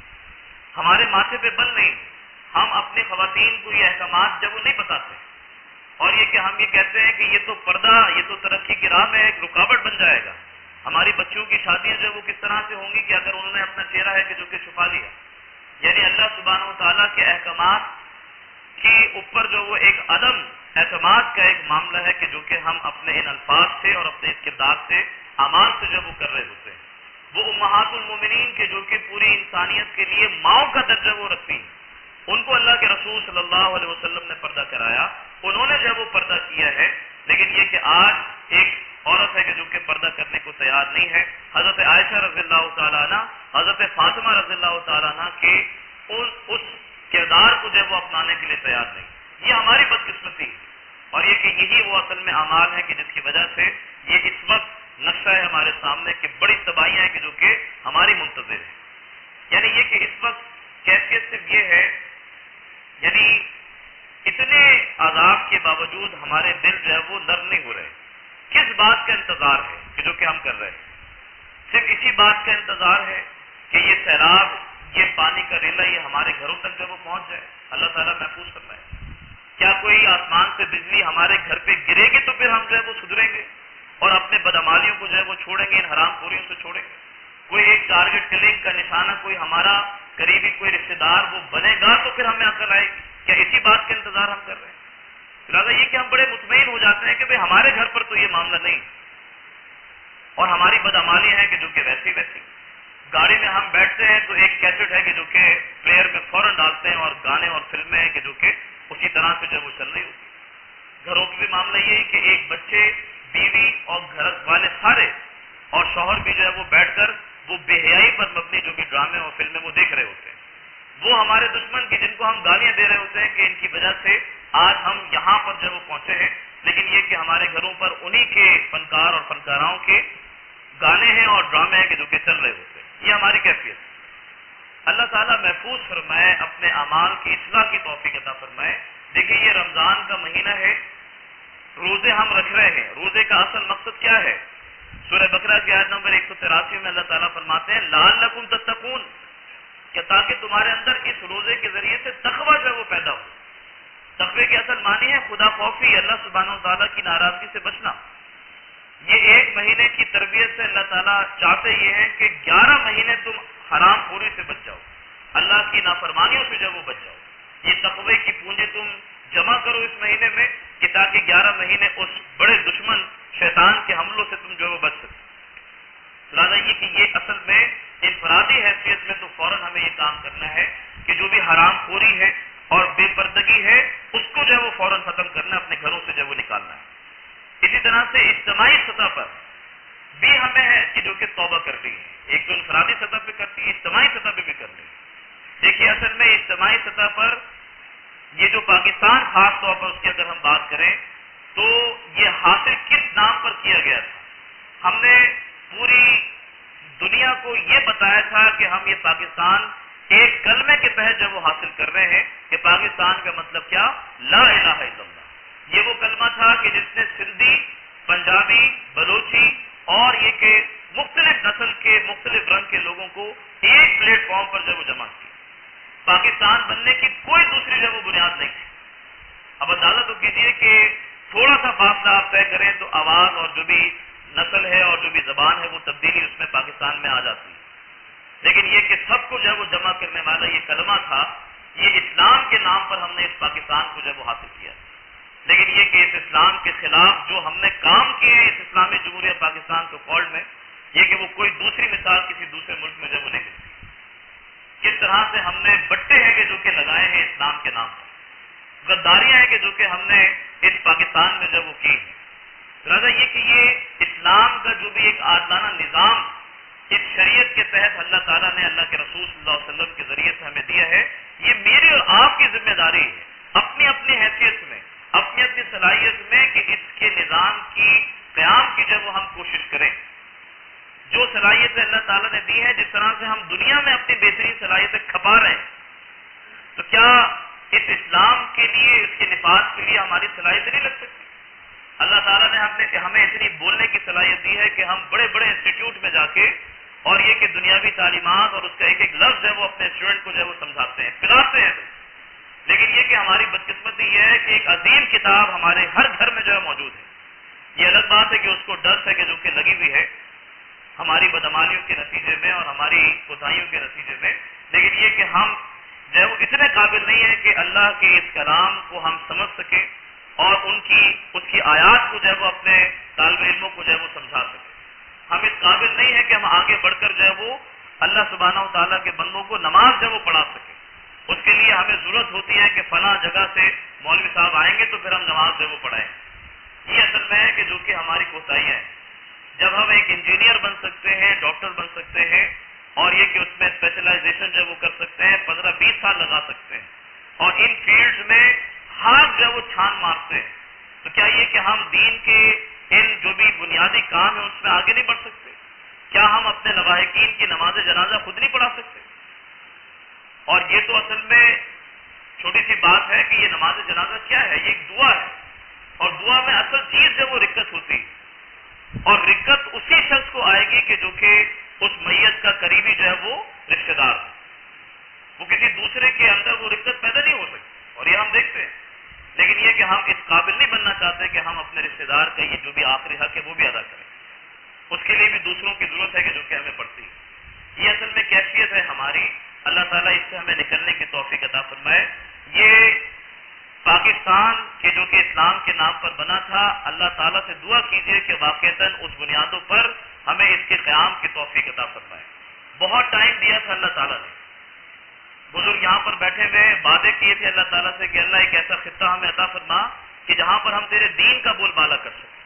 Speaker 1: ہمارے ماتھے پہ بل نہیں. ہم اپنی خواتین کو یہ احکامات جب وہ نہیں بتاتے، اور یہ کہ ہم یہ کہتے ہیں کہ یہ تو پردہ، یہ تو ترقی کی راہ میں ایک رکاوٹ بن جائے گا. ہماری بچیوں کی شادیاں جو وہ کس طرح سے ہوں گی کہ اگر انہوں نے اپنا چہرہ ہے کہ جو کہ چھپا لیا. یعنی اللہ سبحانہ و تعالیٰ کے احکامات کے اوپر جو وہ ایک عدم اعتماد کا ایک معاملہ ہے کہ جو کہ ہم اپنے ان الفاظ سے اور اپنے اس کردار سے اعمال سے جو وہ کر رہے ہوتے ہیں. وہ امہات المومنین کے جو کہ پوری انسانیت کے لیے ماؤں کا درجہ وہ رکھتی ہیں، ان کو اللہ کے رسول صلی اللہ علیہ وسلم نے پردہ کرایا، انہوں نے جب وہ پردہ کیا ہے. لیکن یہ کہ آج ایک عورت ہے کہ جو کہ پردہ کرنے کو تیار نہیں ہے. حضرت عائشہ رضی اللہ تعالیٰ عنہ، حضرت فاطمہ رضی اللہ تعالیٰ عنہ کے اس کردار کو جب وہ اپنانے کے لیے تیار نہیں. یہ ہماری بدقسمتی ہے، اور یہ کہ یہی وہ اصل میں اعمال ہے کہ جس کی وجہ سے یہ اس وقت نقشہ ہے ہمارے سامنے کہ بڑی تباہیاں ہیں کہ جو کہ ہماری منتظر ہے. یعنی یہ کہ اس وقت کیفیت صرف یہ ہے، یعنی اتنے عذاب کے باوجود ہمارے دل جو ہے وہ نرم نہیں ہو رہے. کس بات کا انتظار ہے کہ جو کہ ہم کر رہے ہیں؟ صرف اسی بات کا انتظار ہے کہ یہ سیلاب، یہ پانی کا ریلا یہ ہمارے گھروں تک جب وہ پہنچ جائے. اللہ تعالیٰ محفوظ کرنا ہے. کیا کوئی آسمان سے بجلی ہمارے گھر پہ گرے گی تو پھر ہم جو ہے وہ سدھریں گے اور اپنے بدعمالیوں کو جو ہے وہ چھوڑیں گے، ان حرام خوریوں سے چھوڑیں گے؟ کوئی ایک ٹارگٹ کلنگ کا نشانہ کوئی ہمارا قریبی کوئی رشتے دار وہ بنے گا تو پھر ہمیں عقل آئے گی؟ کیا اسی بات کا انتظار ہم کر رہے ہیں؟ لہٰذا یہ کہ ہم بڑے مطمئن ہو جاتے ہیں کہ بھئی ہمارے گھر پر تو یہ معاملہ نہیں، اور ہماری بدعمالیاں ہیں کہ جو کہ ویسی ویسی. گاڑی میں ہم بیٹھتے ہیں تو ایک کیسٹ ہے کہ جو کہ پلیئر میں فوراً ڈالتے ہیں، اور گانے اور فلمیں ہیں کہ جو کہ اسی طرح سے جو وہ چل رہی ہوتی. گھروں کے بھی معاملہ یہ ہے کہ ایک بچے، بیوی اور گھر والے سارے اور شوہر بھی جو ہے وہ بیٹھ کر وہ بے حیائی پر مبنی جو بھی ڈرامے اور فلمیں وہ دیکھ رہے ہوتے ہیں. وہ ہمارے دشمن کی جن کو ہم گالیاں دے رہے ہوتے ہیں کہ ان کی وجہ سے آج ہم یہاں پر جو وہ پہنچے ہیں. لیکن یہ کہ ہمارے گھروں پر انہی کے فنکار اور فنکاراؤں کے گانے ہیں اور ڈرامے ہیں کہ جو کہ چل رہے ہوتے ہیں. یہ ہماری کیفیت. اللہ تعالیٰ محفوظ فرمائے، اپنے اعمال کی اصلاح کی توفیق عطا فرمائے. دیکھیے یہ رمضان کا مہینہ ہے، روزے ہم رکھ رہے ہیں. روزے کا اصل مقصد کیا ہے؟ سورہ بقرہ کی آیت نمبر 183 میں اللہ تعالیٰ فرماتے ہیں لعلکم تتقون، کہ تاکہ تمہارے اندر اس روزے کے ذریعے سے تقوی جو ہے وہ پیدا ہو. تقوی کی اصل معنی ہے خدا خوفی، اللہ سبحانہ و تعالیٰ کی ناراضگی سے بچنا. یہ ایک مہینے کی تربیت سے اللہ تعالیٰ چاہتے یہ ہیں کہ 11 مہینے تم حرام خوری سے بچ جاؤ، اللہ کی نافرمانیوں سے جب وہ بچ جاؤ. یہ تقوی کی پونجی تم جمع کرو اس مہینے میں کہ تاکہ 11 مہینے اس بڑے دشمن شیطان کے حملوں سے تم جو وہ بچ سکو. لہٰذا یہ کہ یہ اصل میں انفرادی حیثیت میں تو فوراً ہمیں یہ کام کرنا ہے کہ جو بھی حرام خوری ہے اور بے پردگی ہے اس کو جو ہے وہ فوراً ختم کرنا، اپنے گھروں سے جو وہ نکالنا ہے. اسی طرح سے اجتماعی سطح پر بھی ہمیں ہے کہ جو کہ توبہ کرنی ہے. ایک تو انفرادی سطح پہ کرتی ہے، اجتماعی سطح پہ بھی کرنی ہے. دیکھیے اصل میں اجتماعی سطح پر یہ جو پاکستان خاص طور پر اس کی اگر ہم بات کریں تو یہ حاصل کس نام پر کیا گیا تھا؟ ہم نے پوری دنیا کو یہ بتایا تھا کہ ہم یہ پاکستان ایک کلمے کے تحت جب وہ حاصل کر رہے ہیں کہ پاکستان کا مطلب کیا؟ لا الہ الا اللہ. یہ وہ کلمہ تھا کہ جس نے سندھی، پنجابی، بلوچی اور یہ کہ مختلف نسل کے مختلف رنگ کے لوگوں کو ایک پلیٹ فارم پر جب وہ جمع کیا. پاکستان بننے کی کوئی دوسری جب وہ بنیاد نہیں تھی. اب اندازہ تو کیجیے کہ تھوڑا سا فاصلہ آپ طے کریں تو آواز اور جو بھی نسل ہے اور جو بھی زبان ہے وہ تبدیلی اس میں پاکستان میں آ جاتی ہے. لیکن یہ کہ سب کو جو ہے وہ جمع کرنے والا یہ کلمہ تھا یہ اسلام کے نام پر ہم نے اس پاکستان کو جب وہ حاصل کیا، لیکن یہ کہ اس اسلام کے خلاف جو ہم نے کام کیے ہیں اس اسلامی جمہوریہ پاکستان کو کالڈ میں، یہ کہ وہ کوئی دوسری مثال کسی دوسرے ملک میں جب وہ نہیں ملتی۔ کس طرح سے ہم نے بٹے ہیں کہ جو کہ لگائے ہیں اسلام کے نام پر، غداریاں ہیں کہ جو کہ ہم نے اس پاکستان میں جب وہ کی ہیں۔ لہٰذا یہ کہ یہ اسلام کا جو بھی ایک عادلانہ نظام اس شریعت کے تحت اللہ تعالیٰ نے اللہ کے رسول صلی اللہ علیہ وسلم کے ذریعے سے ہمیں دیا ہے، یہ میری اور آپ کی ذمہ داری ہے اپنی اپنی حیثیت میں، اپنی اپنی صلاحیت میں، کہ اس کے نظام کی قیام کی جب وہ ہم کوشش کریں۔ جو صلاحیتیں اللہ تعالیٰ نے دی ہیں، جس طرح سے ہم دنیا میں اپنی بہترین صلاحیتیں کھپا رہے ہیں، تو کیا اس اسلام کے لیے، اس کے نفاذ کے لیے ہماری صلاحیتیں نہیں لگ سکتی؟ اللہ تعالیٰ نے ہمیں اتنی بولنے کی صلاحیت دی ہے کہ ہم بڑے بڑے انسٹیٹیوٹ میں جا کے، اور یہ کہ دنیاوی تعلیمات اور اس کا ایک ایک لفظ ہے وہ اپنے اسٹوڈنٹ کو جو ہے وہ سمجھاتے ہیں، پلاتے ہیں۔ لیکن یہ کہ ہماری بدقسمتی یہ ہے کہ ایک عظیم کتاب ہمارے ہر گھر میں جو ہے موجود ہے۔ یہ الگ بات ہے کہ اس کو ڈسٹ ہے کہ جو کہ لگی ہوئی ہے ہماری بدعمالیوں کے نتیجے میں اور ہماری کوتاہیوں کے نتیجے میں، لیکن یہ کہ ہم جو ہے وہ اتنے قابل نہیں ہیں کہ اللہ کے اس کلام کو ہم سمجھ سکیں اور اس کی آیات کو جو ہے وہ اپنے طالب علموں کو جو ہے وہ سمجھا سکیں۔ ہم اس قابل نہیں ہیں کہ ہم آگے بڑھ کر جو ہے وہ اللہ سبحانہ و تعالیٰ کے بندوں کو نماز جو ہے وہ پڑھا سکیں۔ اس کے لیے ہمیں ضرورت ہوتی ہے کہ فلاں جگہ سے مولوی صاحب آئیں گے تو پھر ہم نماز جو ہے وہ پڑھائیں۔ یہ اصل میں ہے کہ جو کہ ہماری کوتاہیاں ہیں۔ جب ہم ایک انجینئر بن سکتے ہیں، ڈاکٹر بن سکتے ہیں، اور یہ کہ اس میں اسپیشلائزیشن جو وہ کر سکتے ہیں، 15-20 سال لگا سکتے ہیں، اور ان فیلڈز میں ہاتھ جو ہے وہ چھان مارتے ہیں، تو کیا یہ کہ ہم دین کے ان جو بھی بنیادی کام ہیں اس میں آگے نہیں بڑھ سکتے؟ کیا ہم اپنے لواحقین کی نماز جنازہ خود نہیں پڑھا سکتے؟ اور یہ تو اصل میں چھوٹی سی بات ہے کہ یہ نماز جنازہ کیا ہے؟ یہ ایک دعا ہے، اور دعا میں اصل چیز جو وہ رکت ہوتی ہے، اور رکت اسی شخص کو آئے گی کہ جو کہ اس میت کا قریبی جو ہے وہ رشتہ دار ہے۔ وہ کسی دوسرے کے اندر وہ رکت پیدا نہیں ہو سکتی، اور یہ ہم دیکھتے ہیں۔ لیکن یہ کہ ہم اس قابل نہیں بننا چاہتے کہ ہم اپنے رشتہ دار کا یہ جو بھی آخری حق ہے وہ بھی ادا کریں۔ اس کے لیے بھی دوسروں کی ضرورت ہے کہ جو کہ ہمیں پڑتی ہے۔ یہ اصل میں کیفیت ہے ہماری، اللہ تعالیٰ اس سے ہمیں نکلنے کی توفیق عطا فرمائے۔ یہ پاکستان کے جو کہ اسلام کے نام پر بنا تھا، اللہ تعالیٰ سے دعا کیجئے کہ واقعتاً اس بنیادوں پر ہمیں اس کے قیام کی توفیق عطا فرمائے۔ بہت ٹائم دیا تھا اللہ تعالیٰ نے، بزرگ یہاں پر بیٹھے ہوئے وعدے کیے تھے اللہ تعالیٰ سے کہ اللہ ایک ایسا خطہ ہمیں عطا فرما کہ جہاں پر ہم تیرے دین کا بول بالا کر سکیں۔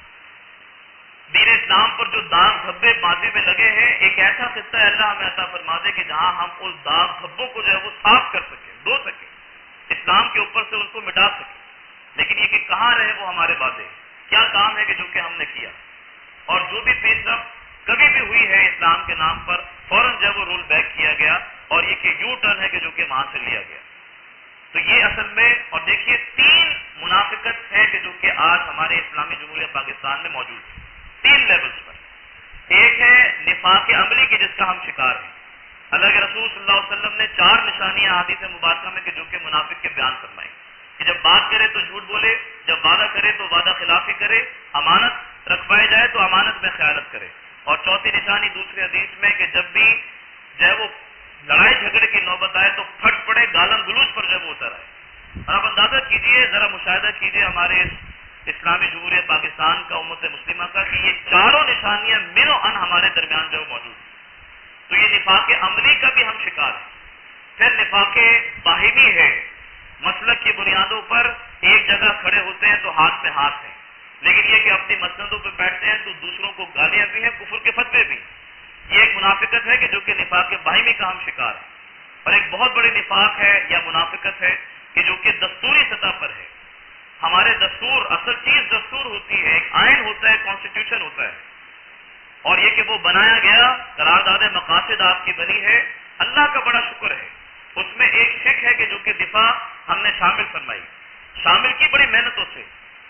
Speaker 1: دین اسلام پر جو داغ دھبے ماضی میں لگے ہیں، ایک ایسا خطہ ہے اللہ ہمیں عطا فرما دے کہ جہاں ہم اس داغ دھبوں کو جو ہے وہ صاف کر سکیں، دھو سکیں، اسلام کے اوپر سے ان کو مٹا سکیں۔ لیکن یہ کہ کہاں رہے وہ ہمارے وعدے؟ کیا کام ہے کہ جو کہ ہم نے کیا؟ اور جو بھی پیش رفت کبھی بھی ہوئی ہے اسلام کے نام پر، فوراً جب وہ رول بیک کیا گیا، اور یہ کہ یو ٹرن ہے کہ جو کہ وہاں سے لیا گیا۔ تو یہ اصل میں، اور دیکھیے 3 منافقت ہے کہ جو کہ آج ہمارے اسلامی جمہوریہ پاکستان میں موجود ہے، 3 لیولز پر۔ ایک ہے نفاق عملی کی جس کا ہم شکار ہیں۔ اللہ کے رسول صلی اللہ علیہ وسلم نے 4 نشانیاں حدیث مبارکہ میں کہ جو کہ منافق کے بیان فرمائی، کہ جب بات کرے تو جھوٹ بولے، جب وعدہ کرے تو وعدہ خلافی کرے، امانت رکھوائے جائے تو امانت میں خیانت کرے، اور چوتھی نشانی دوسری حدیث میں کہ جب بھی جو ہے وہ لڑائی جھگڑے کی نوبت آئے تو پھٹ پڑے، گالم گلوچ پر جب اتر آئے۔ اور آپ اندازہ کیجئے، ذرا مشاہدہ کیجئے ہمارے اسلامی جمہوریہ پاکستان کا، امت مسلمہ کا، کہ یہ 4 نشانیاں من و ان ہمارے درمیان جو موجود ہیں۔ تو یہ نفاق عملی کا بھی ہم شکار ہیں۔ پھر نفاق باہمی ہے، مسلک کی بنیادوں پر ایک جگہ کھڑے ہوتے ہیں تو ہاتھ میں ہاتھ ہیں، لیکن یہ کہ اپنی مسندوں پہ بیٹھتے ہیں تو دوسروں کو گالیاں بھی ہیں، کفر کے فتوے بھی۔ یہ ایک منافقت ہے کہ جو کہ نفاق باہمی کا ہم شکار ہیں۔ اور ایک بہت بڑی نفاق ہے یا منافقت ہے کہ جو کہ دستوری سطح پر ہے۔ ہمارے دستور، اصل چیز دستور ہوتی ہے، ایک آئین ہوتا ہے، کانسٹیٹیوشن ہوتا ہے، اور یہ کہ وہ بنایا گیا، قرارداد مقاصد آپ کی بنی ہے، اللہ کا بڑا شکر ہے۔ اس میں ایک شک ہے کہ جو کہ دفاع ہم نے شامل فرمائی، شامل کی بڑی محنتوں سے،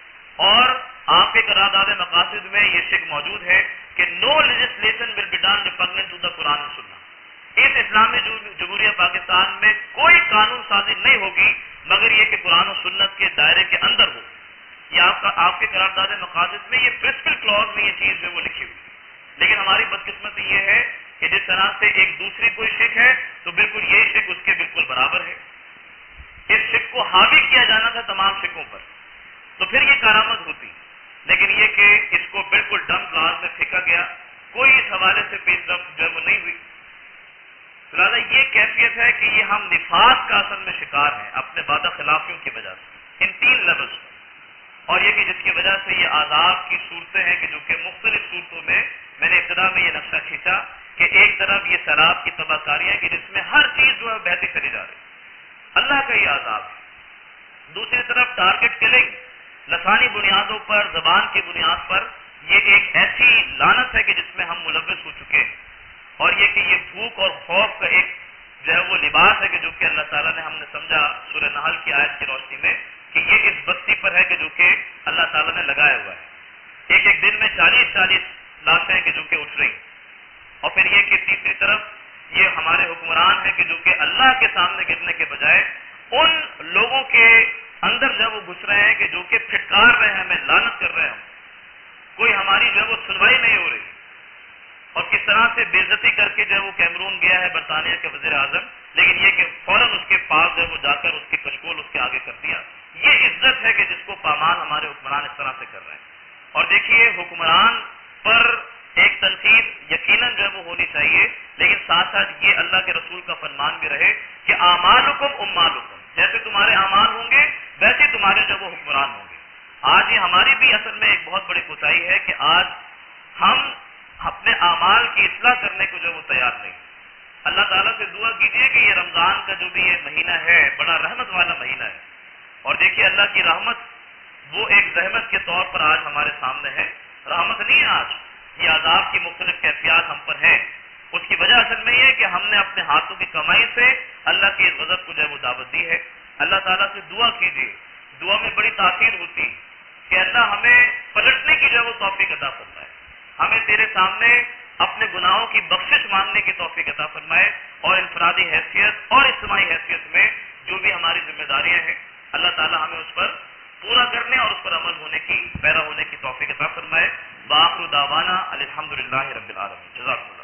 Speaker 1: اور آپ کے قرارداد مقاصد میں یہ شک موجود ہے کہ no legislation will be done repugnant to the قرآن و سنہ۔ اس اسلامی جمہوریہ پاکستان میں کوئی قانون سازی نہیں ہوگی مگر یہ کہ قرآن و سنت کے دائرے کے اندر ہو۔ یہ آپ کے قرارداد مقاصد میں، یہ پرنسپل کلوز میں یہ چیز جو وہ لکھی ہوئی۔ لیکن ہماری بدقسمتی یہ ہے کہ جس طرح سے ایک دوسری کوئی شک ہے تو بالکل یہ شک اس کے بالکل برابر ہے۔ اس شک کو حاوی کیا جانا تھا تمام شکوں پر، تو پھر یہ کارآمد ہوتی، لیکن یہ کہ اس کو بالکل ڈم گلاس میں پھینکا گیا، کوئی اس حوالے سے پیش رفت جو ہے وہ نہیں ہوئی۔ لہٰذا یہ کیفیت ہے کہ یہ ہم نفاق کا اصل میں شکار ہیں اپنے وعدہ خلافیوں کی وجہ سے، ان 3 لیولز میں، اور یہ کہ جس کی وجہ سے یہ عذاب کی صورتیں ہیں کہ جو کہ مختلف صورتوں میں میں نے ابتدا میں یہ نقشہ کھینچا کہ ایک طرف یہ سیلاب کی تباہ کاریاں کہ جس میں ہر چیز جو ہے بہتی چلی جا رہی، اللہ کا یہ عذاب ہے۔ دوسری طرف ٹارگٹ کلنگ، لسانی بنیادوں پر، زبان کی بنیاد پر، یہ ایک ایسی لعنت ہے کہ جس میں ہم ملوث ہو چکے ہیں، اور یہ کہ یہ بھوک اور خوف کا ایک جو ہے وہ لباس ہے کہ جو کہ اللہ تعالیٰ نے ہم نے سمجھا سورہ نحل کی آیت کی روشنی میں کہ یہ اس بستی پر ہے کہ جو کہ اللہ تعالیٰ نے لگایا ہوا ہے۔ ایک ایک دن میں 40 لاشیں کہ جو کہ اٹھ رہی، اور پھر یہ کہ تیسری طرف یہ ہمارے حکمران ہیں کہ جو کہ اللہ کے سامنے گرنے کے بجائے ان لوگوں کے اندر جو وہ گھس رہے ہیں کہ جو کہ پھٹکار رہے ہیں، ہمیں لعنت کر رہے ہیں، کوئی ہماری جو ہے وہ سنوائی نہیں ہو رہی، اور کس طرح سے بے عزتی کر کے جو ہے وہ کیمرون گیا ہے برطانیہ کے وزیر اعظم، لیکن یہ کہ فوراً اس کے پاس جو ہے وہ جا کر اس کی کشکول اس کے آگے کر دیا۔ یہ عزت ہے کہ جس کو پامال ہمارے حکمران اس طرح سے کر رہے ہیں۔ اور دیکھیے حکمران پر ایک تنقید یقیناً جو ہے وہ ہونی چاہیے، لیکن ساتھ ساتھ یہ اللہ کے رسول کا فرمان بھی رہے کہ اعمالکم امالکم، جیسے تمہارے اعمال ہوں گے ویسے تمہارے جو وہ حکمران ہوں گے۔ آج یہ ہماری بھی اصل میں ایک بہت بڑی کوتاہی ہے کہ آج ہم اپنے اعمال کی اصلاح کرنے کو جو وہ تیار نہیں۔ اللہ تعالیٰ سے دعا کیجیے کہ یہ رمضان کا جو بھی یہ مہینہ ہے بڑا رحمت والا مہینہ ہے، اور دیکھیے اللہ کی رحمت وہ ایک زحمت کے طور پر آج ہمارے سامنے ہے، رحمت نہیں ہے آج، یہ عذاب کی مختلف کیفیات ہم پر ہیں۔ اس کی وجہ اصل میں یہ ہے کہ ہم نے اپنے ہاتھوں کی کمائی سے اللہ کی غضب کو جو ہے وہ دعوت دی ہے۔ اللہ تعالیٰ سے دعا کیجیے، دعا میں بڑی تاثیر ہوتی کہ اللہ ہمیں پلٹنے کی جو ہے وہ توفیق عطا فرمائے، ہمیں تیرے سامنے اپنے گناہوں کی بخشش مانگنے کی توفیق عطا فرمائے، اور انفرادی حیثیت اور اجتماعی حیثیت میں جو بھی ہماری ذمہ داریاں ہیں اللہ تعالیٰ ہمیں اس پر پورا کرنے اور اس پر عمل ہونے کی، پیرا ہونے کی توفیق عطا فرمائے۔ وآخر دعوانا الحمدللہ رب العالمین۔ جزاکم اللہ۔